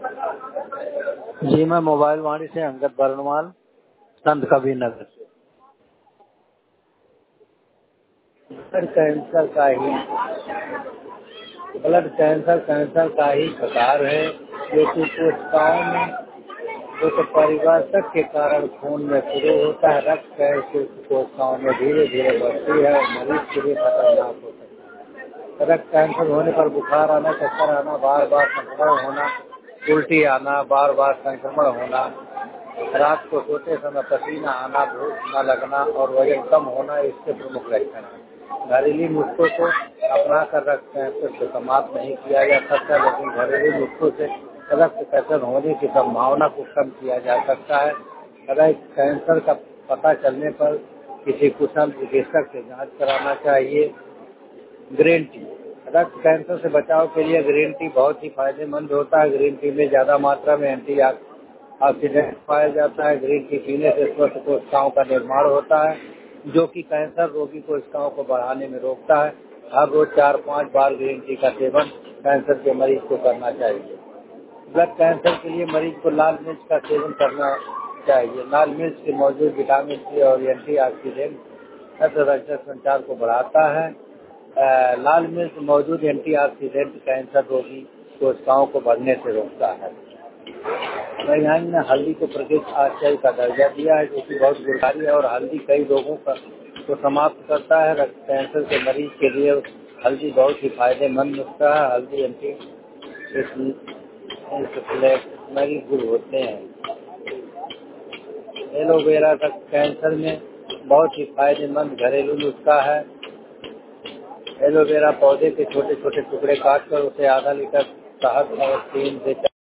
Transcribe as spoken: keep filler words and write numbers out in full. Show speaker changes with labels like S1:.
S1: जी, मैं मोबाइल वाणी से अंगद बरनवाल, संत कबीर नगर से। ब्लड कैंसर का ही ब्लड कैंसर कैंसर का ही प्रकार है जो कि कोशिकाओं में जो तो परिवर्तक के कारण खून में शुरू होता है। रक्त कैंसर कोशिकाओं में धीरे धीरे बढ़ती है और मरीज के लिए खतरनाक होता है। रक्त कैंसर होने पर बुखार आना, चक्कर आना, बार बार संक्रमण होना, उल्टी आना, बार बार संक्रमण होना, रात को सोते समय पसीना आना, भूख न लगना और वजन कम होना इसके प्रमुख लक्षण हैं। घरेलू नुस्खों को अपना कर रक्त कैंसर को समाप्त नहीं किया जा सकता, लेकिन घरेलू नुस्खों से रक्त कैंसर होने की संभावना को कम किया जा सकता है। रक्त कैंसर का पता चलने पर किसी कुशल चिकित्सक से जांच कराना चाहिए। ग्रीन टी रक्त कैंसर से बचाव के लिए ग्रीन टी बहुत ही फायदेमंद होता है। ग्रीन टी में ज्यादा मात्रा में एंटी ऑक्सीडेंट पाया जाता है। ग्रीन टी पीने से स्वस्थ कोशिकाओं का निर्माण होता है, जो कि कैंसर रोगी कोशिकाओं को बढ़ाने में रोकता है। हर रोज चार पाँच बार ग्रीन टी का सेवन कैंसर के मरीज को करना चाहिए। ब्लड कैंसर के लिए मरीज को लाल मिर्च का सेवन करना चाहिए। लाल मिर्च के मौजूद विटामिन सी और एंटी ऑक्सीडेंट रक्त रक्त संचार को बढ़ाता है। आ, लाल मिर्च मौजूद एंटीऑक्सीडेंट कैंसर रोगी कोशिकाओं को बढ़ने से रोकता है। वैज्ञानिक ने हल्दी को प्राकृतिक आश्चर्य का दर्जा दिया है, जो कि बहुत गुणकारी है और हल्दी कई रोगों का को समाप्त करता है। रक्त कैंसर के मरीज के लिए हल्दी बहुत ही फायदेमंद नुस्खा है। हल्दी एंटी इंफ्लेमेटरी गुण होते हैं। एलोवेरा रक्त कैंसर में बहुत ही फायदेमंद घरेलू नुस्खा है। एलोवेरा पौधे के छोटे छोटे टुकड़े काटकर उसे आधा लीटर शहद और तीन से